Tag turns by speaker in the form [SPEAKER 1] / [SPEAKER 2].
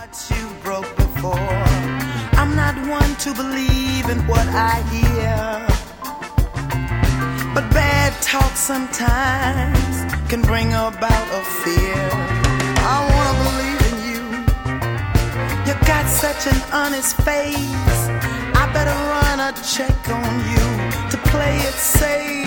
[SPEAKER 1] you broke before. I'm not one to believe in what I hear, but bad talk sometimes can bring about a fear. I wanna believe in you. You got such an honest face. I better run a check on you to play it safe.